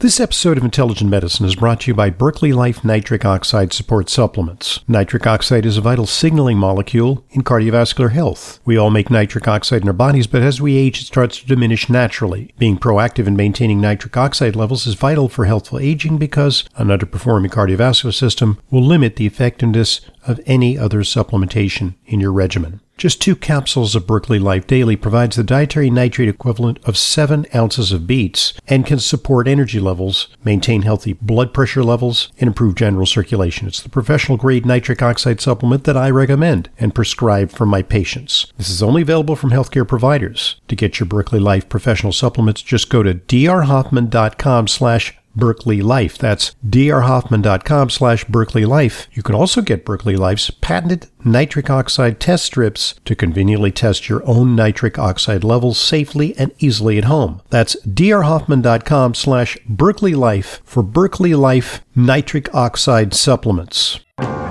This episode of Intelligent Medicine is brought to you by Berkeley Life Nitric Oxide Support Supplements. Nitric oxide is a vital signaling molecule in cardiovascular health. We all make nitric oxide in our bodies, but as we age, it starts to diminish naturally. Being proactive in maintaining nitric oxide levels is vital for healthful aging because an underperforming cardiovascular system will limit the effectiveness of any other supplementation in your regimen. Just 2 capsules of Berkeley Life Daily provides the dietary nitrate equivalent of 7 ounces of beets and can support energy levels, maintain healthy blood pressure levels, and improve general circulation. It's the professional-grade nitric oxide supplement that I recommend and prescribe for my patients. This is only available from healthcare providers. To get your Berkeley Life professional supplements, just go to drhoffman.com/Berkeley Life. That's drhoffman.com/Berkeley Life. You can also get Berkeley Life's patented nitric oxide test strips to conveniently test your own nitric oxide levels safely and easily at home. That's drhoffman.com/Berkeley Life for Berkeley Life nitric oxide supplements.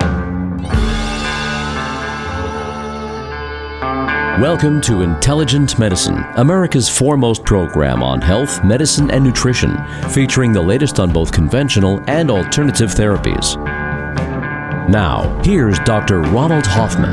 Welcome to Intelligent Medicine, America's foremost program on health, medicine, and nutrition, featuring the latest on both conventional and alternative therapies. Now, here's Dr. Ronald Hoffman.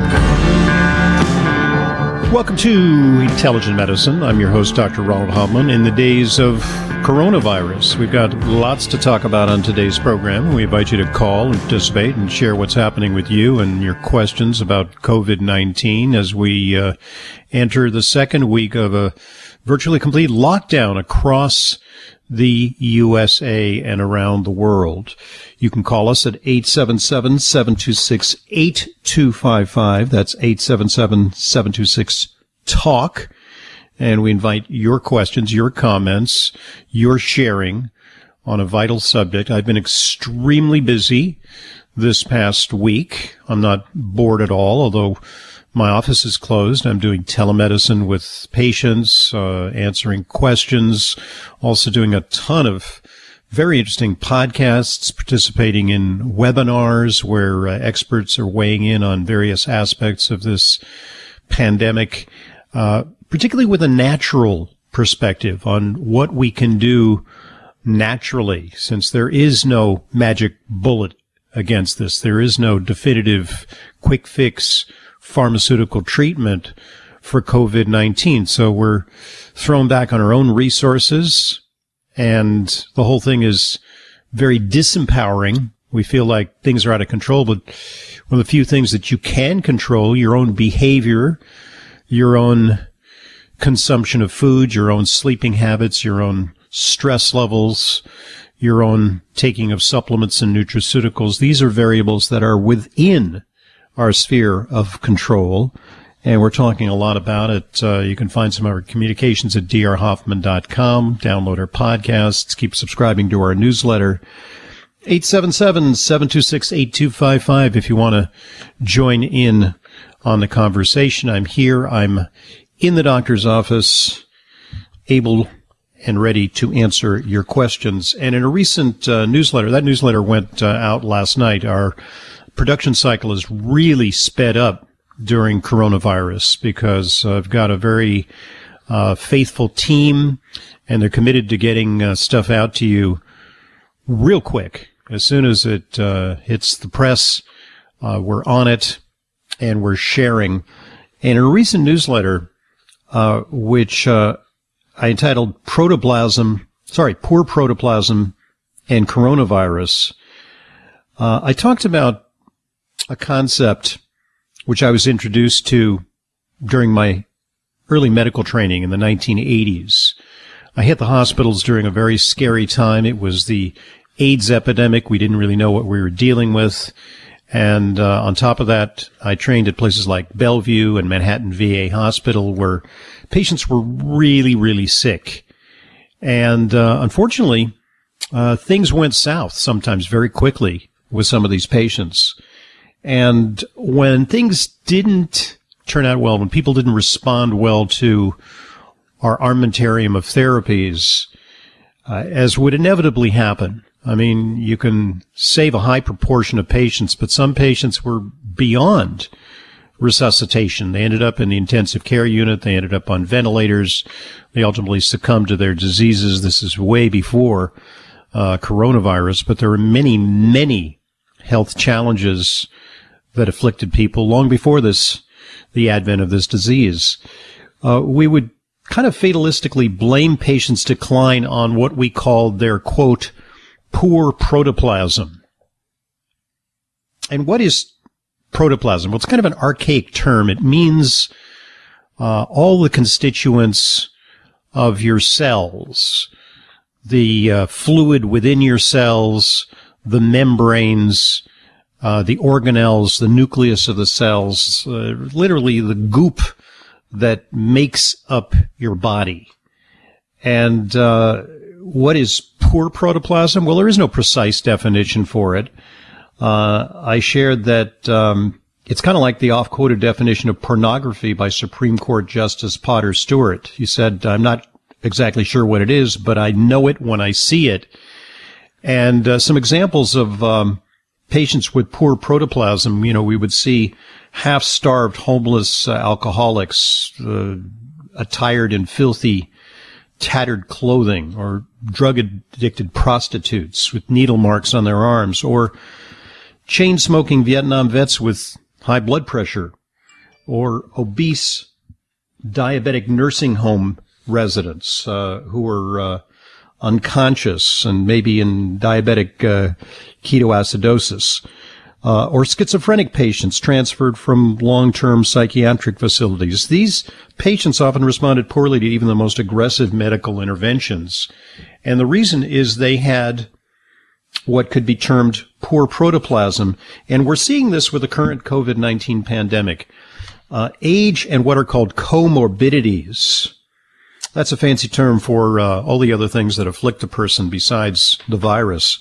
Welcome to Intelligent Medicine. I'm your host, Dr. Ronald Hoffman. In the days of coronavirus, we've got lots to talk about on today's program. We invite you to call and participate and share what's happening with you and your questions about COVID-19 as we enter the second week of a virtually complete lockdown across the USA and around the world. You can call us at 877-726-8255. That's 877-726-TALK. And we invite your questions, your comments, your sharing on a vital subject. I've been extremely busy this past week. I'm not bored at all, although my office is closed. I'm doing telemedicine with patients, answering questions, also doing a ton of very interesting podcasts, participating in webinars where experts are weighing in on various aspects of this pandemic, particularly with a natural perspective on what we can do naturally, since there is no magic bullet against this. There is no definitive quick fix pharmaceutical treatment for COVID-19. So we're thrown back on our own resources, and the whole thing is very disempowering. We feel like things are out of control, but one of the few things that you can control, your own behavior, your own consumption of food, your own sleeping habits, your own stress levels, your own taking of supplements and nutraceuticals. These are variables that are within our sphere of control, and we're talking a lot about it. You can find some of our communications at drhoffman.com. Download our podcasts. Keep subscribing to our newsletter. 877-726-8255 if you want to join in on the conversation. I'm here. I'm in the doctor's office, able and ready to answer your questions. And in a recent newsletter, that newsletter went out last night, our production cycle is really sped up during coronavirus because I've got a very faithful team, and they're committed to getting stuff out to you real quick. As soon as it hits the press, we're on it, and we're sharing. And in a recent newsletter, which I entitled Poor Protoplasm and Coronavirus, I talked about a concept which I was introduced to during my early medical training in the 1980s. I hit the hospitals during a very scary time. It was the AIDS epidemic. We didn't really know what we were dealing with. And on top of that, I trained at places like Bellevue and Manhattan VA Hospital, where patients were really, really sick. And unfortunately, things went south sometimes very quickly with some of these patients. And when things didn't turn out well, when people didn't respond well to our armamentarium of therapies, as would inevitably happen, I mean, you can save a high proportion of patients, but some patients were beyond resuscitation. They ended up in the intensive care unit. They ended up on ventilators. They ultimately succumbed to their diseases. This is way before coronavirus, but there are many, many health challenges that afflicted people long before the advent of this disease. We would kind of fatalistically blame patients' decline on what we called their, quote, poor protoplasm. And what is protoplasm? Well, it's kind of an archaic term. It means all the constituents of your cells, the fluid within your cells, the membranes, the organelles, the nucleus of the cells, literally the goop that makes up your body. And what is poor protoplasm? Well, there is no precise definition for it. I shared that it's kind of like the oft-quoted definition of pornography by Supreme Court Justice Potter Stewart. He said, I'm not exactly sure what it is, but I know it when I see it. And some examples of patients with poor protoplasm, we would see half-starved homeless alcoholics attired in filthy, tattered clothing, or drug-addicted prostitutes with needle marks on their arms, or chain-smoking Vietnam vets with high blood pressure, or obese diabetic nursing home residents who are unconscious and maybe in diabetic ketoacidosis, or schizophrenic patients transferred from long-term psychiatric facilities. These patients often responded poorly to even the most aggressive medical interventions. And the reason is they had what could be termed poor protoplasm. And we're seeing this with the current COVID-19 pandemic. Age and what are called comorbidities. That's a fancy term for all the other things that afflict a person besides the virus.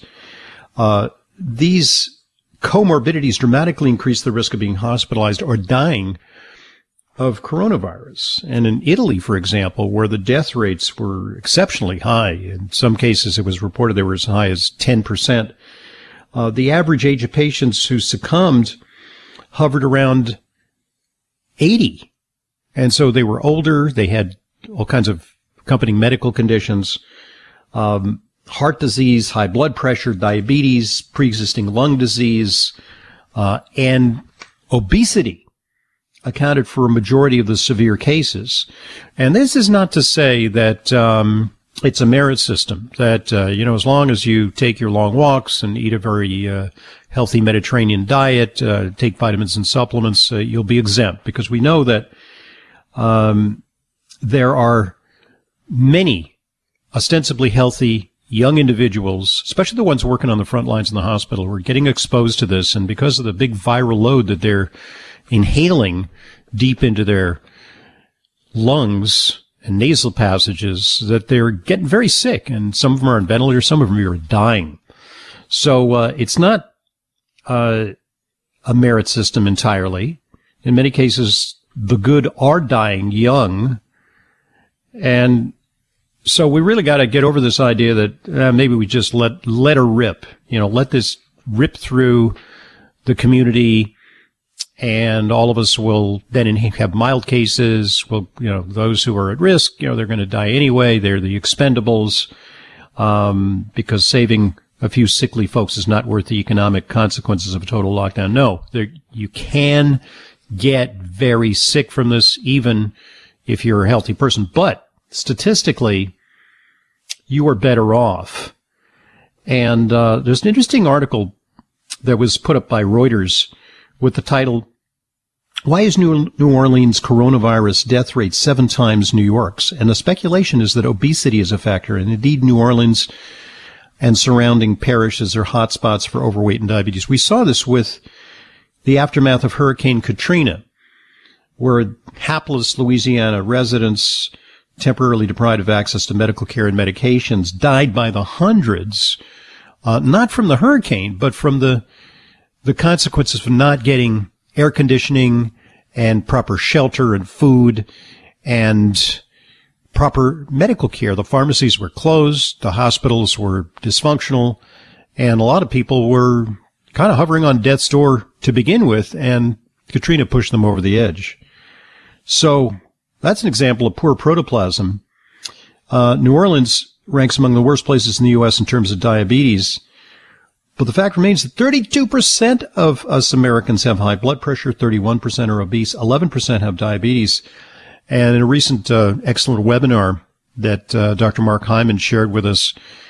These comorbidities dramatically increase the risk of being hospitalized or dying of coronavirus. And in Italy, for example, where the death rates were exceptionally high, in some cases it was reported they were as high as 10%, the average age of patients who succumbed hovered around 80. And so they were older, they had all kinds of accompanying medical conditions, heart disease, high blood pressure, diabetes, pre-existing lung disease, and obesity accounted for a majority of the severe cases. And this is not to say that it's a merit system, that, as long as you take your long walks and eat a very healthy Mediterranean diet, take vitamins and supplements, you'll be exempt. Because we know that there are many ostensibly healthy young individuals, especially the ones working on the front lines in the hospital, who are getting exposed to this. And because of the big viral load that they're inhaling deep into their lungs and nasal passages, that they're getting very sick. And some of them are on ventilators, some of them are dying. So it's not a merit system entirely. In many cases, the good are dying young. And so we really got to get over this idea that maybe we just let her rip, let this rip through the community, and all of us will then have mild cases. Well, those who are at risk, they're going to die anyway. They're the expendables, because saving a few sickly folks is not worth the economic consequences of a total lockdown. No, you can get very sick from this, even if you're a healthy person. But statistically, you are better off. And there's an interesting article that was put up by Reuters with the title, "Why is New Orleans coronavirus death rate 7 times New York's?" And the speculation is that obesity is a factor. And indeed, New Orleans and surrounding parishes are hotspots for overweight and diabetes. We saw this with the aftermath of Hurricane Katrina, where hapless Louisiana residents, temporarily deprived of access to medical care and medications, died by the hundreds, not from the hurricane, but from the consequences of not getting air conditioning and proper shelter and food and proper medical care. The pharmacies were closed, the hospitals were dysfunctional, and a lot of people were kind of hovering on death's door to begin with, and Katrina pushed them over the edge. So that's an example of poor protoplasm. New Orleans ranks among the worst places in the U.S. in terms of diabetes. But the fact remains that 32% of us Americans have high blood pressure, 31% are obese, 11% have diabetes. And in a recent excellent webinar that Dr. Mark Hyman shared with us,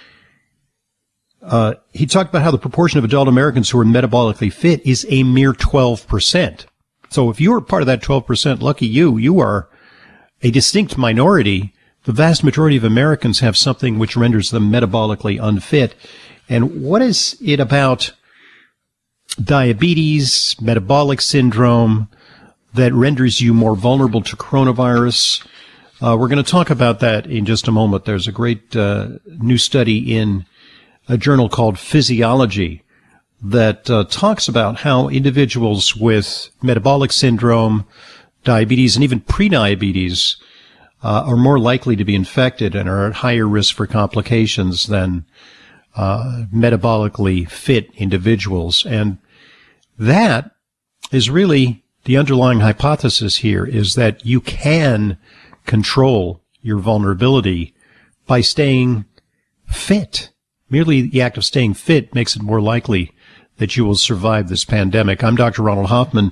he talked about how the proportion of adult Americans who are metabolically fit is a mere 12%. So if you are part of that 12%, lucky you, you are a distinct minority. The vast majority of Americans have something which renders them metabolically unfit. And what is it about diabetes, metabolic syndrome, that renders you more vulnerable to coronavirus? We're going to talk about that in just a moment. There's a great new study in a journal called Physiology that talks about how individuals with metabolic syndrome, diabetes, and even prediabetes are more likely to be infected and are at higher risk for complications than metabolically fit individuals. And that is really the underlying hypothesis here, is that you can control your vulnerability by staying fit. Merely the act of staying fit makes it more likely that you will survive this pandemic. I'm Dr. Ronald Hoffman.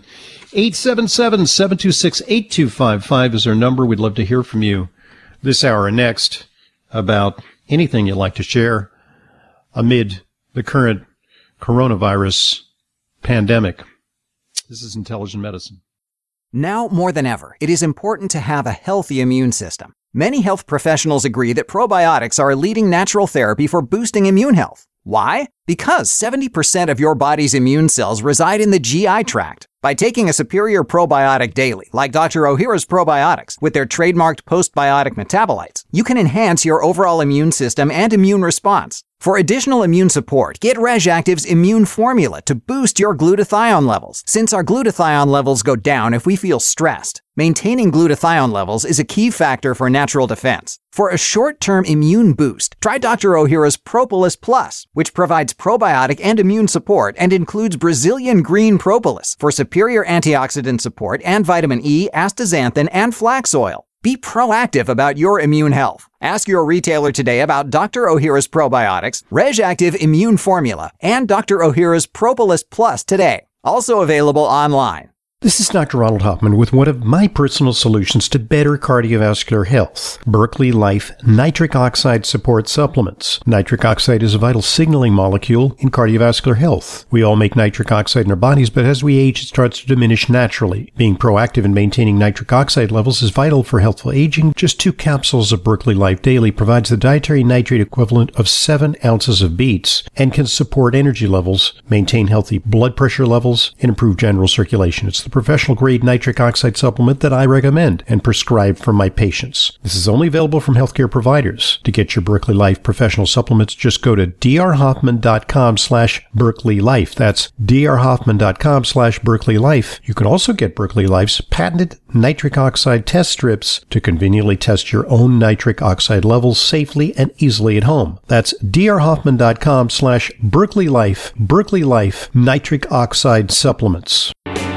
877-726-8255 is our number. We'd love to hear from you this hour and next about anything you'd like to share amid the current coronavirus pandemic. This is Intelligent Medicine. Now more than ever, it is important to have a healthy immune system. Many health professionals agree that probiotics are a leading natural therapy for boosting immune health. Why? Because 70% of your body's immune cells reside in the GI tract. By taking a superior probiotic daily, like Dr. Ohhira's probiotics, with their trademarked postbiotic metabolites, you can enhance your overall immune system and immune response. For additional immune support, get RegActive's Immune Formula to boost your glutathione levels, since our glutathione levels go down if we feel stressed. Maintaining glutathione levels is a key factor for natural defense. For a short-term immune boost, try Dr. Ohhira's Propolis Plus, which provides probiotic and immune support and includes Brazilian green propolis for superior antioxidant support and vitamin E, astaxanthin, and flax oil. Be proactive about your immune health. Ask your retailer today about Dr. Ohhira's probiotics, RegActive Immune Formula, and Dr. Ohhira's Propolis Plus today. Also available online. This is Dr. Ronald Hoffman with one of my personal solutions to better cardiovascular health, Berkeley Life Nitric Oxide Support Supplements. Nitric oxide is a vital signaling molecule in cardiovascular health. We all make nitric oxide in our bodies, but as we age, it starts to diminish naturally. Being proactive in maintaining nitric oxide levels is vital for healthful aging. Just 2 capsules of Berkeley Life Daily provides the dietary nitrate equivalent of 7 ounces of beets and can support energy levels, maintain healthy blood pressure levels, and improve general circulation. It's the professional-grade nitric oxide supplement that I recommend and prescribe for my patients. This is only available from healthcare providers. To get your Berkeley Life professional supplements, just go to drhoffman.com/BerkeleyLife. That's drhoffman.com/BerkeleyLife. You can also get Berkeley Life's patented nitric oxide test strips to conveniently test your own nitric oxide levels safely and easily at home. That's drhoffman.com/BerkeleyLife. Berkeley Life Nitric Oxide Supplements.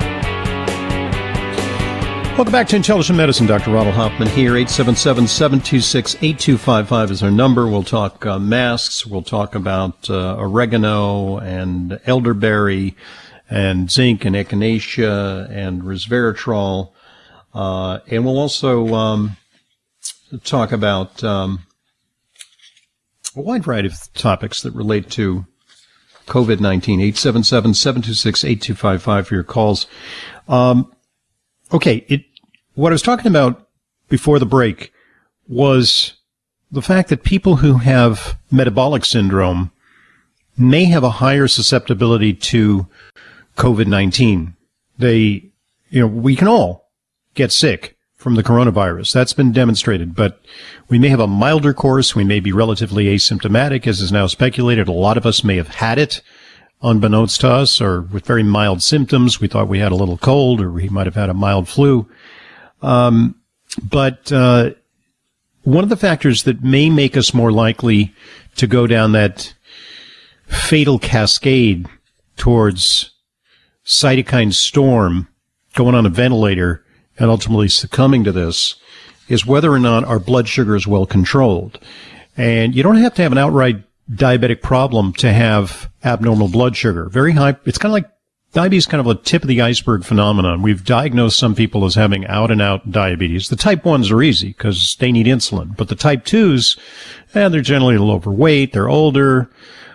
Welcome back to Intelligent Medicine. Dr. Ronald Hoffman here. 877-726-8255 is our number. We'll talk masks. We'll talk about oregano and elderberry and zinc and echinacea and resveratrol. And we'll also talk about a wide variety of topics that relate to COVID-19. 877-726-8255 for your calls. Okay, what I was talking about before the break was the fact that people who have metabolic syndrome may have a higher susceptibility to COVID-19. We can all get sick from the coronavirus. That's been demonstrated, but we may have a milder course. We may be relatively asymptomatic, as is now speculated. A lot of us may have had it unbeknownst to us, or with very mild symptoms. We thought we had a little cold, or we might have had a mild flu. But one of the factors that may make us more likely to go down that fatal cascade towards cytokine storm, going on a ventilator, and ultimately succumbing to this, is whether or not our blood sugar is well controlled. And you don't have to have an outright diabetic problem to have abnormal blood sugar. Very high. It's kind of like diabetes, kind of a tip of the iceberg phenomenon. We've diagnosed some people as having out and out diabetes. The type 1s are easy because they need insulin, but the type 2s, they're generally a little overweight. They're older.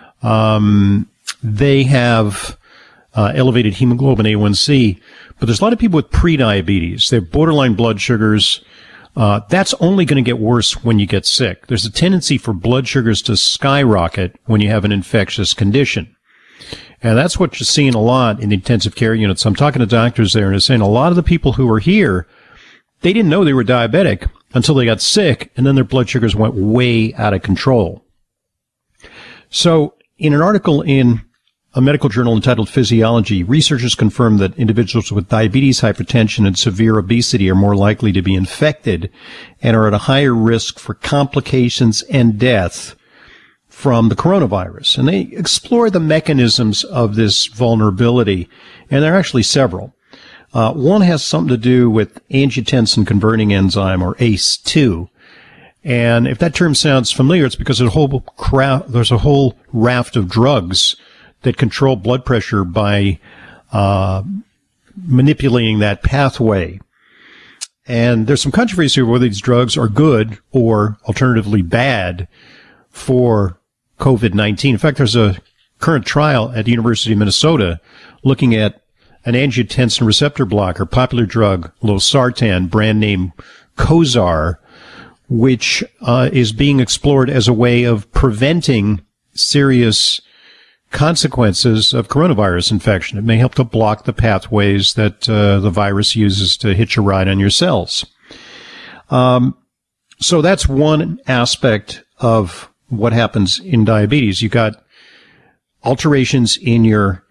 They have elevated hemoglobin A1C, but there's a lot of people with prediabetes. They have borderline blood sugars. That's only going to get worse when you get sick. There's a tendency for blood sugars to skyrocket when you have an infectious condition. And that's what you're seeing a lot in intensive care units. I'm talking to doctors there and they're saying a lot of the people who are here, they didn't know they were diabetic until they got sick, and then their blood sugars went way out of control. So in an article in a medical journal entitled Physiology, researchers confirmed that individuals with diabetes, hypertension, and severe obesity are more likely to be infected and are at a higher risk for complications and death from the coronavirus. And they explore the mechanisms of this vulnerability, and there are actually several. One has something to do with angiotensin converting enzyme, or ACE2. And if that term sounds familiar, it's because there's a whole raft of drugs that control blood pressure by manipulating that pathway. And there's some controversy over whether these drugs are good or alternatively bad for COVID-19. In fact, there's a current trial at the University of Minnesota looking at an angiotensin receptor blocker, popular drug losartan, brand name Cozar, which is being explored as a way of preventing serious consequences of coronavirus infection. It may help to block the pathways that the virus uses to hitch a ride on your cells. So that's one aspect of what happens in diabetes. You got alterations in your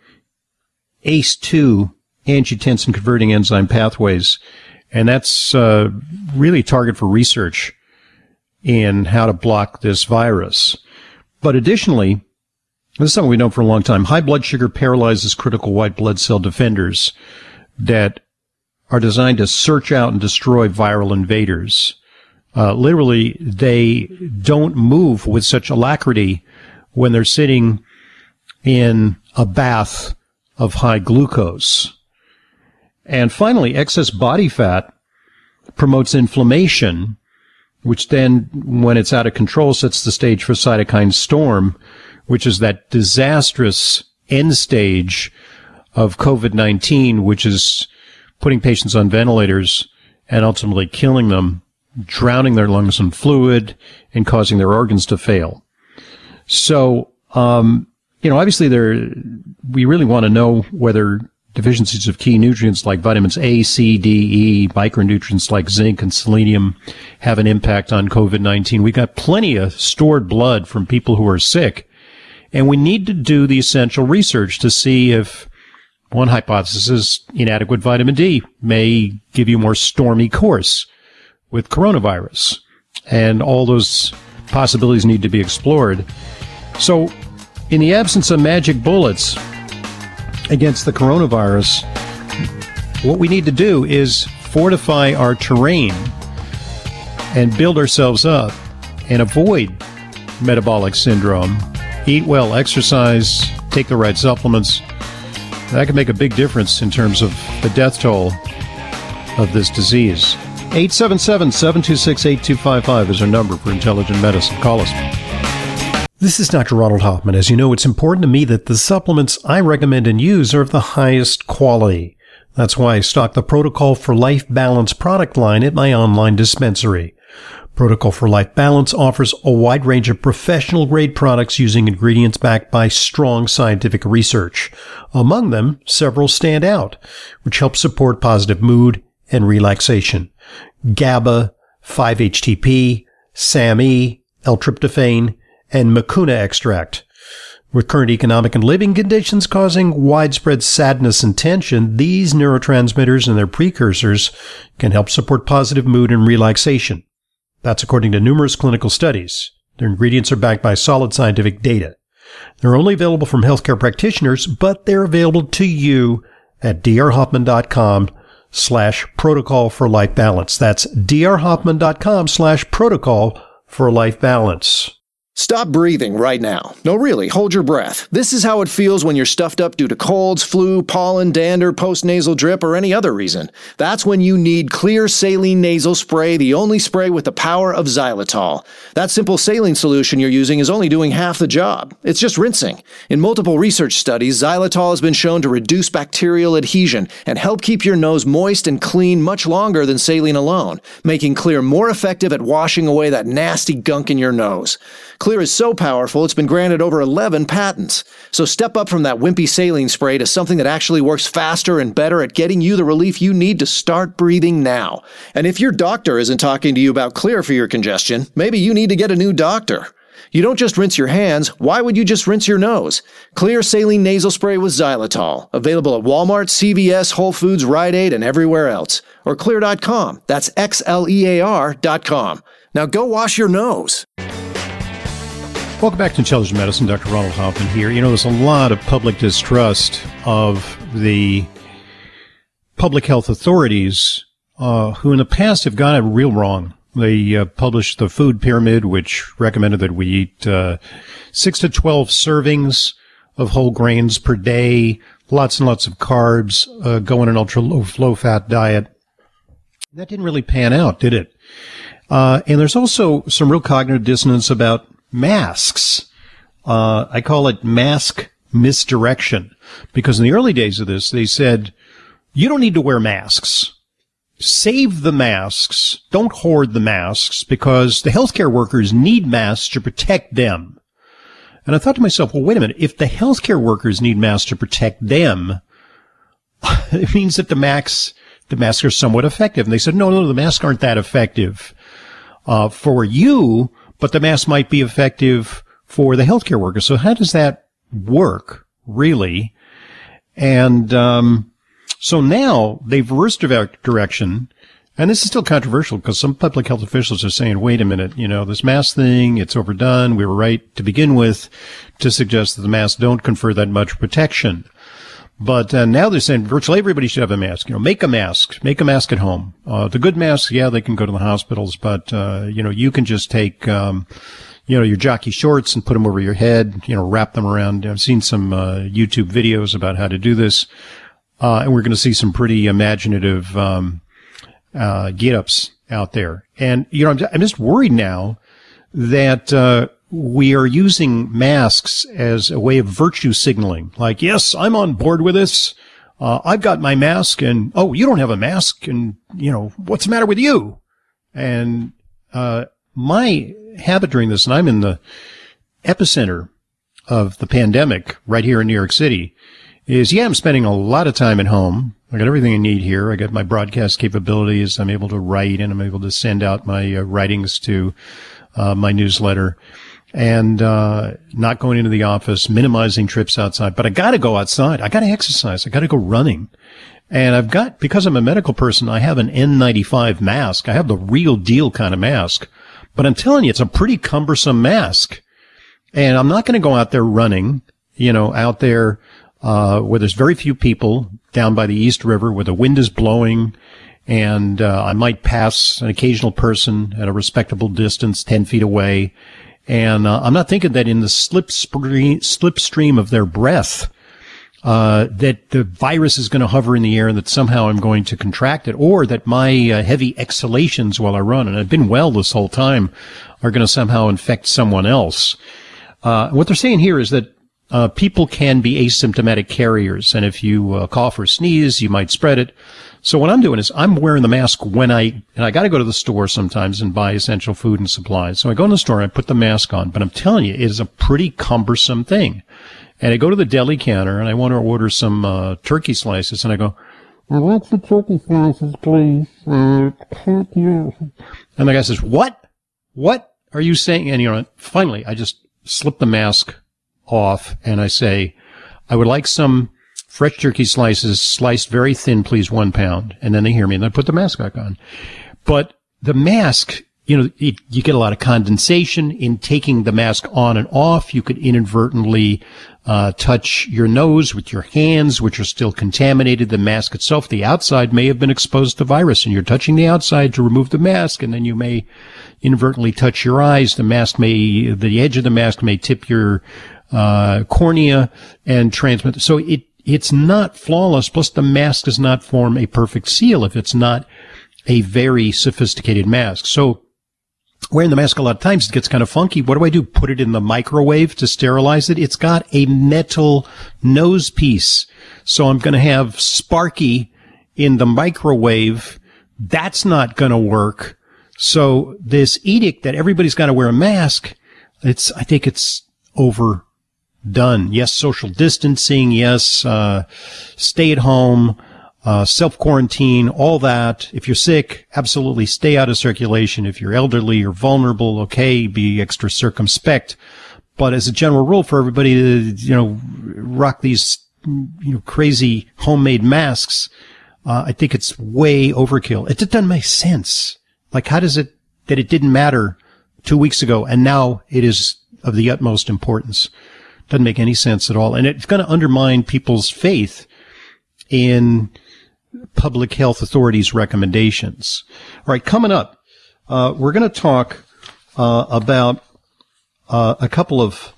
ACE2 angiotensin converting enzyme pathways, and that's really a target for research in how to block this virus. But additionally, this is something we've known for a long time. High blood sugar paralyzes critical white blood cell defenders that are designed to search out and destroy viral invaders. Literally, they don't move with such alacrity when they're sitting in a bath of high glucose. And finally, excess body fat promotes inflammation, which then, when it's out of control, sets the stage for cytokine storm, which is that disastrous end stage of COVID-19, which is putting patients on ventilators and ultimately killing them, drowning their lungs in fluid, and causing their organs to fail. So, obviously we really want to know whether deficiencies of key nutrients like vitamins A, C, D, E, micronutrients like zinc and selenium have an impact on COVID-19. We got plenty of stored blood from people who are sick, and we need to do the essential research to see if one hypothesis, inadequate vitamin D, may give you a more stormy course with coronavirus. And all those possibilities need to be explored. So, in the absence of magic bullets against the coronavirus, what we need to do is fortify our terrain and build ourselves up and avoid metabolic syndrome. Eat well, exercise, take the right supplements. That can make a big difference in terms of the death toll of this disease. 877-726-8255 is our number for Intelligent Medicine. Call us. This is Dr. Ronald Hoffman. As you know, it's important to me that the supplements I recommend and use are of the highest quality. That's why I stock the Protocol for Life Balance product line at my online dispensary. Protocol for Life Balance offers a wide range of professional-grade products using ingredients backed by strong scientific research. Among them, several stand out, which help support positive mood and relaxation. GABA, 5-HTP, SAMe, L-tryptophan, and Mucuna extract. With current economic and living conditions causing widespread sadness and tension, these neurotransmitters and their precursors can help support positive mood and relaxation. That's according to numerous clinical studies. Their ingredients are backed by solid scientific data. They're only available from healthcare practitioners, but they're available to you at drhoffman.com/protocol for life balance. That's drhoffman.com/protocol for life balance. Stop breathing right now. No, really, hold your breath. This is how it feels when you're stuffed up due to colds, flu, pollen, dander, postnasal drip, or any other reason. That's when you need Xlear Saline Nasal Spray, the only spray with the power of xylitol. That simple saline solution you're using is only doing half the job. It's just rinsing. In multiple research studies, xylitol has been shown to reduce bacterial adhesion and help keep your nose moist and clean much longer than saline alone, making Xlear more effective at washing away that nasty gunk in your nose. Xlear is so powerful, it's been granted over 11 patents. So step up from that wimpy saline spray to something that actually works faster and better at getting you the relief you need to start breathing now. And if your doctor isn't talking to you about Xlear for your congestion, maybe you need to get a new doctor. You don't just rinse your hands, why would you just rinse your nose? Xlear Saline Nasal Spray with xylitol. Available at Walmart, CVS, Whole Foods, Rite Aid, and everywhere else. Or Xlear.com. That's XLEAR.com. Now go wash your nose. Welcome back to Intelligent Medicine. Dr. Ronald Hoffman here. You know, there's a lot of public distrust of the public health authorities who in the past have got it real wrong. They published the food pyramid, which recommended that we eat 6 to 12 servings of whole grains per day, lots and lots of carbs, go on an ultra-low-fat diet. That didn't really pan out, did it? And there's also some real cognitive dissonance about masks. I call it mask misdirection, because in the early days of this, they said, you don't need to wear masks. Save the masks. Don't hoard the masks, because the healthcare workers need masks to protect them. And I thought to myself, well, wait a minute. If the healthcare workers need masks to protect them, it means that the masks are somewhat effective. And they said, no, the masks aren't that effective for you, but the mask might be effective for the healthcare workers. So how does that work, really? And so now they've reversed direction, and this is still controversial because some public health officials are saying, wait a minute, you know, this mask thing, it's overdone. We were right to begin with to suggest that the masks don't confer that much protection. But now they're saying virtually everybody should have a mask. You know, make a mask at home. The good masks, yeah, they can go to the hospitals, but you know, you can just take your jockey shorts and put them over your head. You know, wrap them around. I've seen some YouTube videos about how to do this, and we're going to see some pretty imaginative get-ups out there. And you know, I'm just worried now that we are using masks as a way of virtue signaling. Like, yes, I'm on board with this. I've got my mask, and, oh, you don't have a mask, and, you know, what's the matter with you? And my habit during this, and I'm in the epicenter of the pandemic right here in New York City, is, yeah, I'm spending a lot of time at home. I got everything I need here. I got my broadcast capabilities. I'm able to write, and I'm able to send out my writings to my newsletter. And not going into the office, minimizing trips outside. But I got to go outside. I got to exercise. I got to go running. And because I'm a medical person, I have an N95 mask. I have the real deal kind of mask. But I'm telling you, it's a pretty cumbersome mask. And I'm not going to go out there running, you know, out there where there's very few people down by the East River where the wind is blowing. And I might pass an occasional person at a respectable distance, 10 feet away. And I'm not thinking that in the slipstream of their breath, that the virus is going to hover in the air and that somehow I'm going to contract it, or that my heavy exhalations while I run, and I've been well this whole time, are going to somehow infect someone else. What they're saying here is that people can be asymptomatic carriers, and if you cough or sneeze, you might spread it. So what I'm doing is I'm wearing the mask and I got to go to the store sometimes and buy essential food and supplies. So I go in the store and I put the mask on, but I'm telling you, it is a pretty cumbersome thing. And I go to the deli counter and I want to order some turkey slices, and I go, I want some turkey slices, please. Thank you. And the guy says, what are you saying? And, you know, finally I just slip the mask off and I say, I would like some fresh turkey slices, sliced very thin, please, 1 pound. And then they hear me, and I put the mask back on. But the mask you get a lot of condensation in taking the mask on and off. You could inadvertently touch your nose with your hands, which are still contaminated. The mask itself, the outside, may have been exposed to virus, and you're touching the outside to remove the mask, and then you may inadvertently touch your eyes. The edge of the mask may tip your cornea and transmit. So it's not flawless. Plus, the mask does not form a perfect seal if it's not a very sophisticated mask. So wearing the mask a lot of times, it gets kind of funky. What do? Put it in the microwave to sterilize it? It's got a metal nose piece. So I'm going to have Sparky in the microwave. That's not going to work. So this edict that everybody's got to wear a mask, I think it's overdone. Yes, social distancing. Yes, stay at home. Self-quarantine, all that. If you're sick, absolutely stay out of circulation. If you're elderly or vulnerable, okay, be extra circumspect. But as a general rule for everybody to, rock these, crazy homemade masks, I think it's way overkill. It doesn't make sense. Like, how does it that it didn't matter 2 weeks ago and now it is of the utmost importance? Doesn't make any sense at all. And it's going to undermine people's faith in public health authorities' recommendations. All right, coming up, we're going to talk about a couple of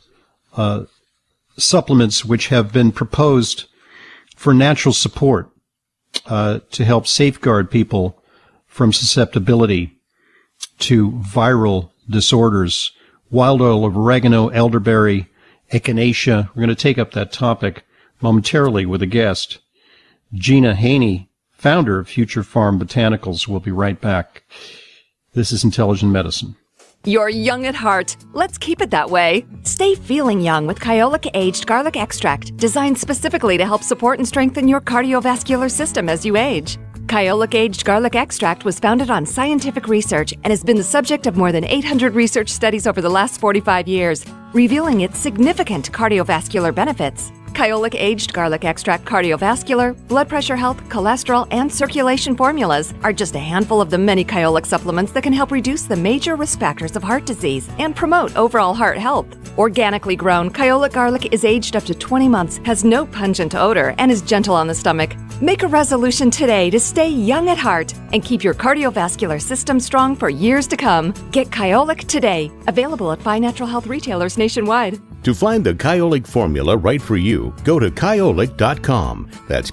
supplements which have been proposed for natural support to help safeguard people from susceptibility to viral disorders. Wild oil of oregano, elderberry, echinacea. We're going to take up that topic momentarily with a guest. Gina Haney, founder of Future Farm Botanicals. We'll be right back. This is Intelligent Medicine. You're young at heart. Let's keep it that way. Stay feeling young with Kyolic Aged Garlic Extract, designed specifically to help support and strengthen your cardiovascular system as you age. Kyolic Aged Garlic Extract was founded on scientific research and has been the subject of more than 800 research studies over the last 45 years, revealing its significant cardiovascular benefits. Kyolic Aged Garlic Extract cardiovascular, blood pressure health, cholesterol, and circulation formulas are just a handful of the many Kyolic supplements that can help reduce the major risk factors of heart disease and promote overall heart health. Organically grown, Kyolic garlic is aged up to 20 months, has no pungent odor, and is gentle on the stomach. Make a resolution today to stay young at heart and keep your cardiovascular system strong for years to come. Get Kyolic today. Available at fine natural health retailers nationwide. To find the Kyolic formula right for you, go to Kyolic.com. That's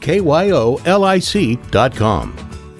KYOLIC.com.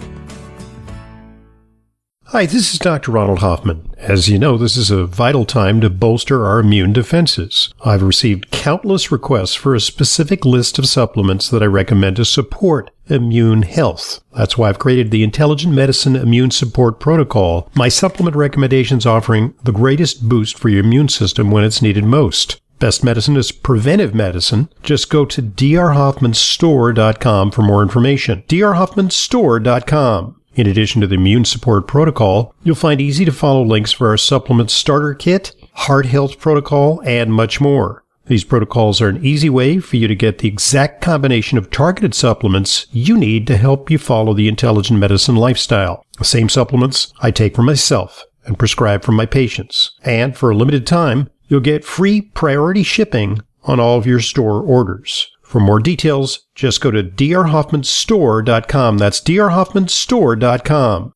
Hi, this is Dr. Ronald Hoffman. As you know, this is a vital time to bolster our immune defenses. I've received countless requests for a specific list of supplements that I recommend to support immune health. That's why I've created the Intelligent Medicine Immune Support Protocol, my supplement recommendations offering the greatest boost for your immune system when it's needed most. Best medicine is preventive medicine. Just go to drhoffmanstore.com for more information. drhoffmanstore.com. In addition to the immune support protocol, you'll find easy-to-follow links for our supplement starter kit, heart health protocol, and much more. These protocols are an easy way for you to get the exact combination of targeted supplements you need to help you follow the intelligent medicine lifestyle. The same supplements I take for myself and prescribe for my patients. And for a limited time, you'll get free priority shipping on all of your store orders. For more details, just go to drhoffmanstore.com. That's drhoffmanstore.com.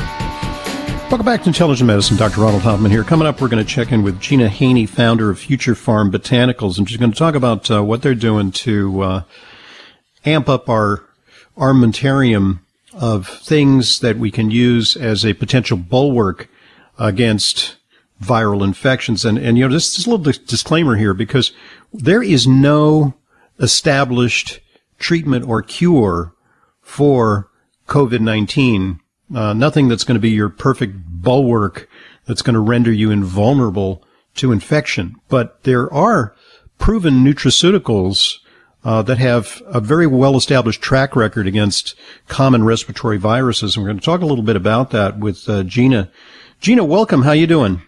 Welcome back to Intelligent Medicine. Dr. Ronald Hoffman here. Coming up, we're going to check in with Gina Haney, founder of Future Farm Botanicals, and she's going to talk about what they're doing to amp up our armamentarium of things that we can use as a potential bulwark against viral infections. And this is a little disclaimer here, because there is no established treatment or cure for COVID-19. Nothing that's going to be your perfect bulwark that's going to render you invulnerable to infection. But there are proven nutraceuticals that have a very well-established track record against common respiratory viruses. And we're going to talk a little bit about that with Gina. Gina, welcome. How you doing?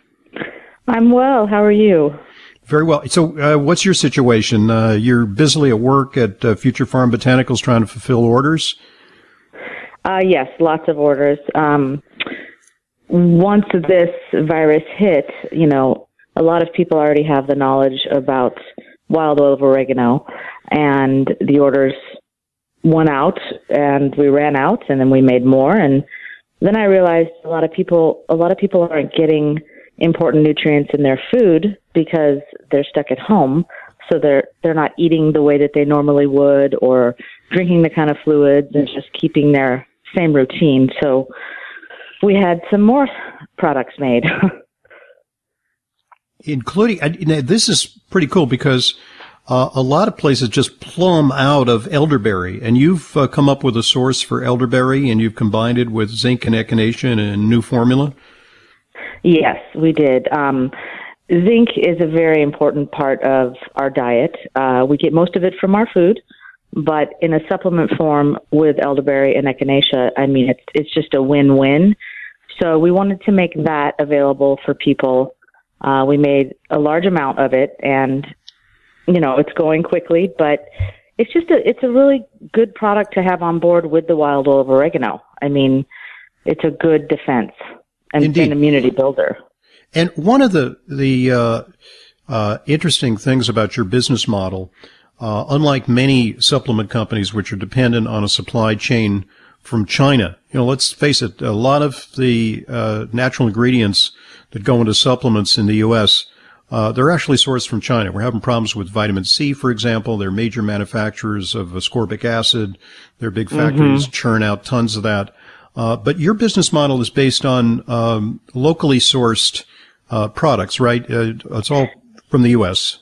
I'm well. How are you? Very well. So what's your situation? You're busily at work at Future Farm Botanicals trying to fulfill orders? Yes, lots of orders. once this virus hit, a lot of people already have the knowledge about wild oil of oregano, and the orders went out, and we ran out, and then we made more. And then I realized a lot of people aren't getting important nutrients in their food because they're stuck at home. So they're not eating the way that they normally would, or drinking the kind of fluids, and just keeping their same routine. So we had some more products made. Including, this is pretty cool because a lot of places just plumb out of elderberry, and you've come up with a source for elderberry, and you've combined it with zinc and echinacea in a new formula? Yes, we did. Zinc is a very important part of our diet. We get most of it from our food, but in a supplement form with elderberry and echinacea, it's just a win-win. So we wanted to make that available for people. We made a large amount of it, and it's going quickly, but it's a really good product to have on board with the wild oil of oregano. It's a good defense and an immunity builder. And one of the interesting things about your business model, unlike many supplement companies which are dependent on a supply chain from China, let's face it, a lot of the natural ingredients that go into supplements in the U.S., they're actually sourced from China. We're having problems with vitamin C, for example. They're major manufacturers of ascorbic acid. Their big factories churn out tons of that. But your business model is based on locally sourced products, right? It's all from the U.S.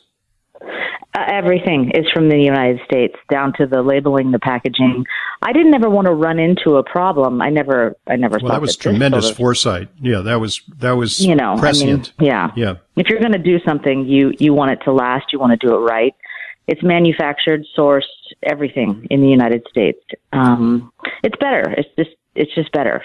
Everything is from the United States, down to the labeling, the packaging. I didn't ever want to run into a problem. I never Well, thought that was tremendous foresight. Yeah, that was prescient. Yeah. If you're going to do something, you want it to last. You want to do it right. It's manufactured, sourced, everything in the United States. It's better. It's just better.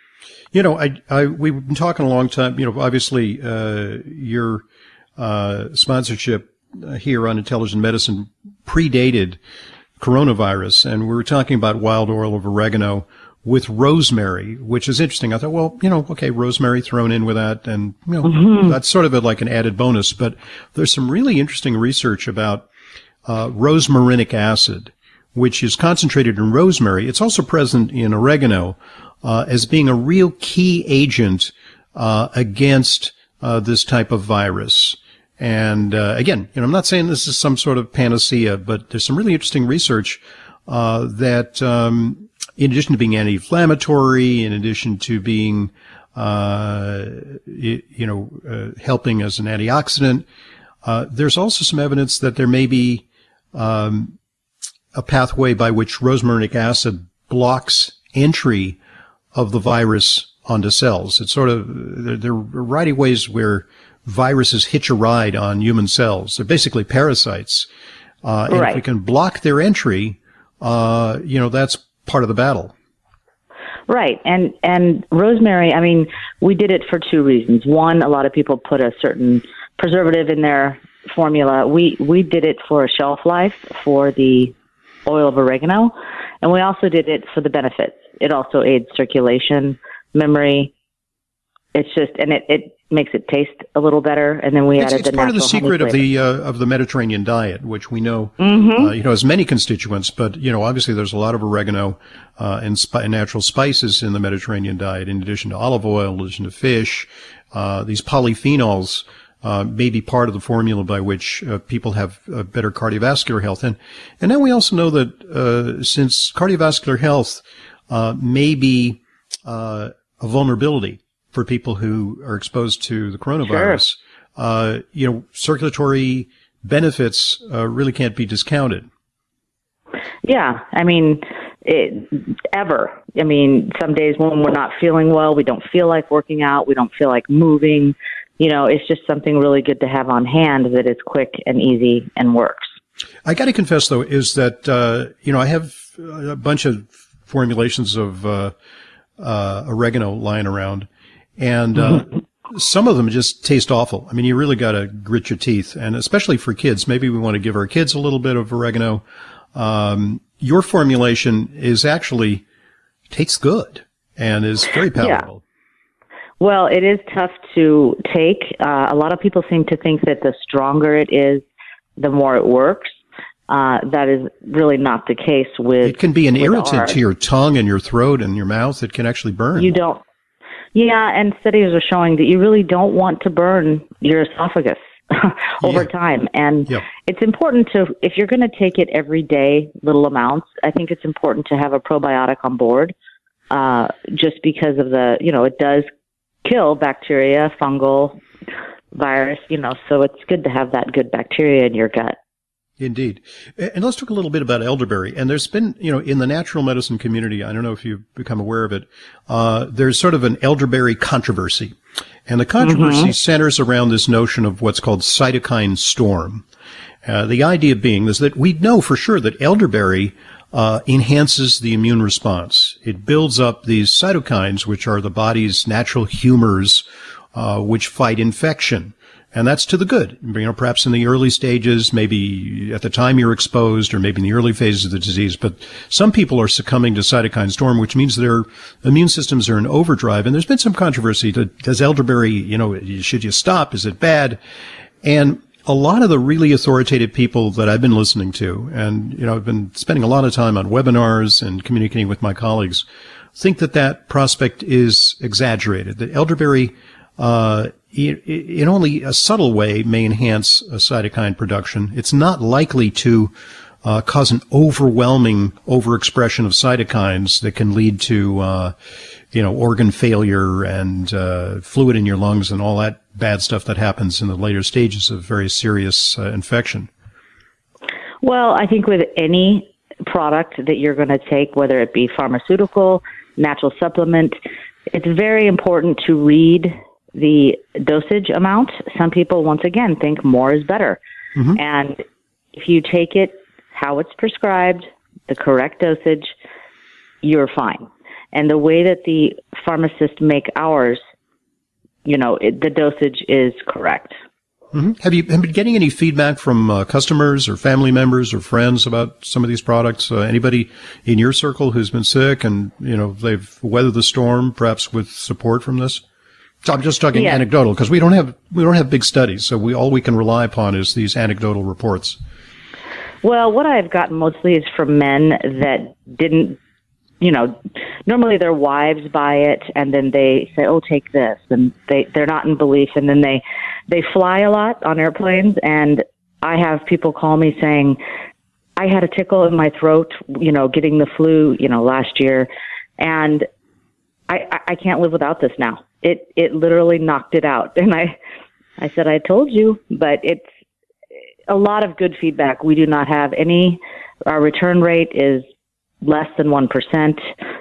We've been talking a long time. Obviously, your sponsorship here on Intelligent Medicine predated coronavirus, and we were talking about wild oil of oregano with rosemary, which is interesting. I thought, well, rosemary thrown in with that, and that's sort of like an added bonus. But there's some really interesting research about rosmarinic acid, which is concentrated in rosemary. It's also present in oregano as being a real key agent against this type of virus. And again, I'm not saying this is some sort of panacea, but there's some really interesting research that, in addition to being anti-inflammatory, in addition to being, helping as an antioxidant, there's also some evidence that there may be a pathway by which rosmarinic acid blocks entry of the virus onto cells. It's sort of, there are a variety of ways where viruses hitch a ride on human cells. They're basically parasites. And if we can block their entry, that's part of the battle. Right. And rosemary, we did it for two reasons. One, a lot of people put a certain preservative in their formula. We did it for a shelf life for the oil of oregano, and we also did it for the benefits. It also aids circulation, memory. It's just, and it makes it taste a little better. And then we added the natural honey. It's part of the secret of the Mediterranean diet, which we know, has many constituents. But obviously, there's a lot of oregano and natural spices in the Mediterranean diet, in addition to olive oil, in addition to fish. These polyphenols may be part of the formula by which people have better cardiovascular health. And now we also know that since cardiovascular health may be a vulnerability for people who are exposed to the coronavirus, circulatory benefits really can't be discounted. Yeah, ever. Some days when we're not feeling well, we don't feel like working out, we don't feel like moving. It's just something really good to have on hand that is quick and easy and works. I got to confess, though, is that, I have a bunch of formulations of oregano lying around, and some of them just taste awful. You really got to grit your teeth, and especially for kids. Maybe we want to give our kids a little bit of oregano. Your formulation is actually tastes good and is very palatable. Well, it is tough to take. A lot of people seem to think that the stronger it is, the more it works. That is really not the case with. It can be an irritant ours. to your tongue and your throat and your mouth. It can actually burn. You don't. Yeah, and studies are showing that you really don't want to burn your esophagus over time. And it's important to, if you're going to take it every day, little amounts, I think it's important to have a probiotic on board, just because of the, it does kill bacteria, fungal, virus, so it's good to have that good bacteria in your gut. Indeed. And let's talk a little bit about elderberry. And there's been, in the natural medicine community, I don't know if you've become aware of it, there's sort of an elderberry controversy. And the controversy centers around this notion of what's called cytokine storm. The idea being is that we know for sure that elderberry enhances the immune response. It builds up these cytokines, which are the body's natural humors, which fight infection. And that's to the good. Perhaps in the early stages, maybe at the time you're exposed, or maybe in the early phases of the disease. But some people are succumbing to cytokine storm, which means their immune systems are in overdrive. And there's been some controversy. Does elderberry, should you stop? Is it bad? And a lot of the really authoritative people that I've been listening to, and, I've been spending a lot of time on webinars and communicating with my colleagues, think that prospect is exaggerated, that elderberry, in only a subtle way may enhance a cytokine production. It's not likely to cause an overwhelming overexpression of cytokines that can lead to, organ failure and fluid in your lungs and all that bad stuff that happens in the later stages of very serious infection. Well, I think with any product that you're going to take, whether it be pharmaceutical, natural supplement, it's very important to read the dosage amount. Some people, once again, think more is better. And if you take it how it's prescribed, the correct dosage, you're fine. And the way that the pharmacists make ours, the dosage is correct. Have you been getting any feedback from customers or family members or friends about some of these products? Anybody in your circle who's been sick and, they've weathered the storm, perhaps with support from this? So I'm just talking anecdotal, because we don't have big studies, so all we can rely upon is these anecdotal reports. Well, what I've gotten mostly is from men that didn't, normally their wives buy it and then they say, "Oh, take this," and they're not in belief, and then they fly a lot on airplanes, and I have people call me saying, "I had a tickle in my throat, getting the flu, last year, and I can't live without this now. It literally knocked it out." And I said, "I told you," but it's a lot of good feedback. We do not have any, our return rate is less than 1%.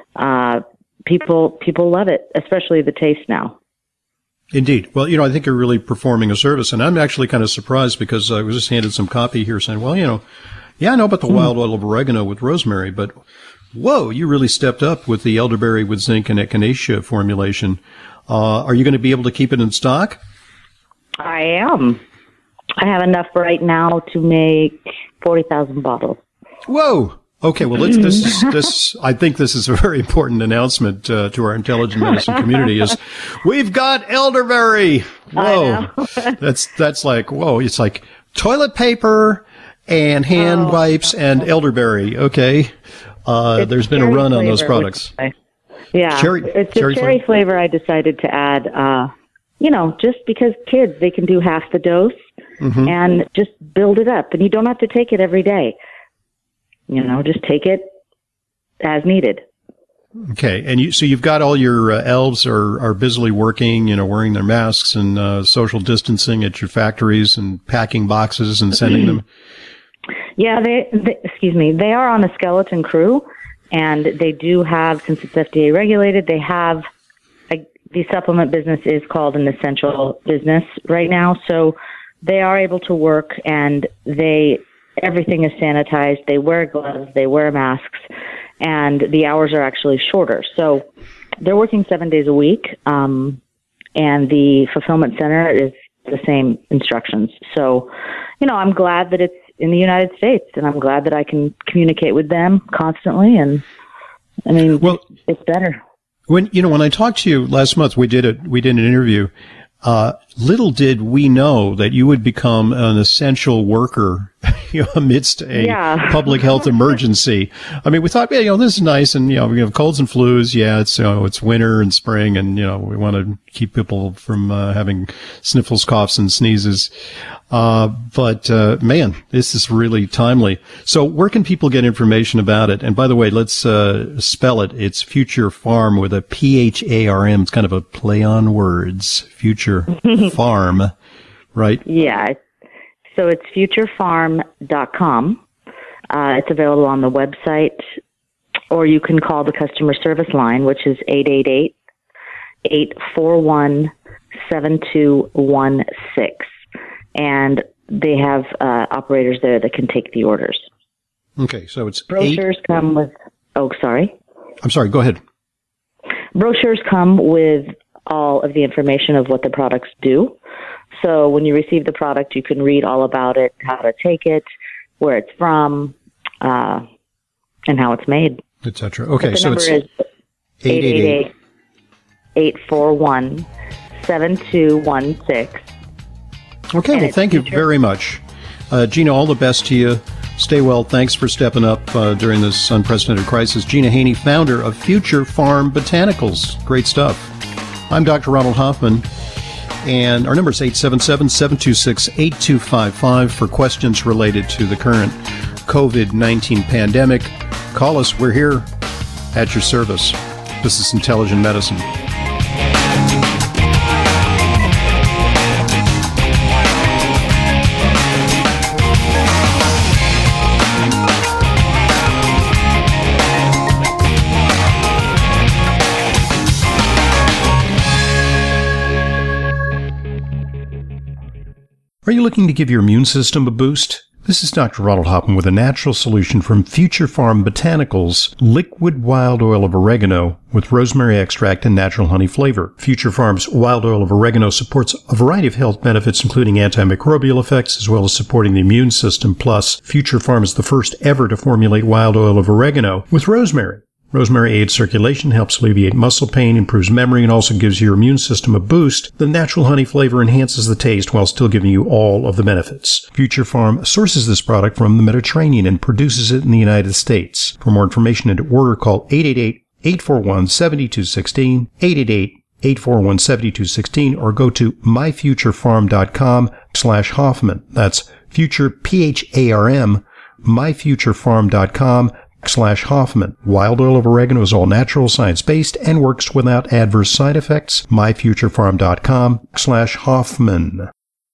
People love it, especially the taste now. Indeed. Well, I think you're really performing a service, and I'm actually kind of surprised because I was just handed some copy here saying, well, I know about the wild oil of oregano with rosemary, but whoa, you really stepped up with the elderberry with zinc and echinacea formulation. Are you going to be able to keep it in stock? I am. I have enough right now to make 40,000 bottles. Whoa. Okay. Well, this, I think this is a very important announcement, to our intelligent medicine community is we've got elderberry. Whoa. That's like, whoa. It's like toilet paper and hand wipes and elderberry. Okay. There's been a run on those products. Yeah, it's a cherry flavor I decided to add, just because kids, they can do half the dose and just build it up. And you don't have to take it every day. Just take it as needed. Okay. And so you've got all your elves are busily working, wearing their masks and social distancing at your factories and packing boxes and sending them. Yeah, they are on a skeleton crew. And they do have, since it's FDA regulated, they have, the supplement business is called an essential business right now. So they are able to work, and everything is sanitized. They wear gloves, they wear masks, and the hours are actually shorter. So they're working 7 days a week, and the fulfillment center is the same instructions. So, I'm glad that it's in the United States, and I'm glad that I can communicate with them constantly. And it's better. When I talked to you last month, we did an interview. Little did we know that you would become an essential worker amidst a public health emergency. I mean, we thought, this is nice, and we have colds and flus. Yeah, it's winter and spring, and we want to keep people from having sniffles, coughs, and sneezes. But man, this is really timely. So where can people get information about it? And by the way, let's spell it. It's Future Farm with a PHARM. It's kind of a play on words. Future Farm, right? Yeah. So it's futurefarm.com. It's available on the website, or you can call the customer service line, which is 888-841-7216. And they have operators there that can take the orders. Okay, so it's brochures come with. Oh, sorry. I'm sorry. Go ahead. Brochures come with all of the information of what the products do. So when you receive the product, you can read all about it, how to take it, where it's from, and how it's made, etc. Okay, so it's 888-841-7216. Okay, well, thank you very much. Gina, all the best to you. Stay well. Thanks for stepping up during this unprecedented crisis. Gina Haney, founder of Future Farm Botanicals. Great stuff. I'm Dr. Ronald Hoffman, and our number is 877-726-8255 for questions related to the current COVID-19 pandemic. Call us. We're here at your service. This is Intelligent Medicine. Are you looking to give your immune system a boost? This is Dr. Ronald Hoffman with a natural solution from Future Farm Botanicals, liquid wild oil of oregano with rosemary extract and natural honey flavor. Future Farm's wild oil of oregano supports a variety of health benefits, including antimicrobial effects, as well as supporting the immune system. Plus, Future Farm is the first ever to formulate wild oil of oregano with rosemary. Rosemary aids circulation, helps alleviate muscle pain, improves memory, and also gives your immune system a boost. The natural honey flavor enhances the taste while still giving you all of the benefits. Future Farm sources this product from the Mediterranean and produces it in the United States. For more information and to order, call 888-841-7216, 888-841-7216, or go to myfuturefarm.com/Hoffman. That's future, PHARM, myfuturefarm.com/Hoffman. Wild oil of oregano is all natural, science-based, and works without adverse side effects. myfuturefarm.com/Hoffman.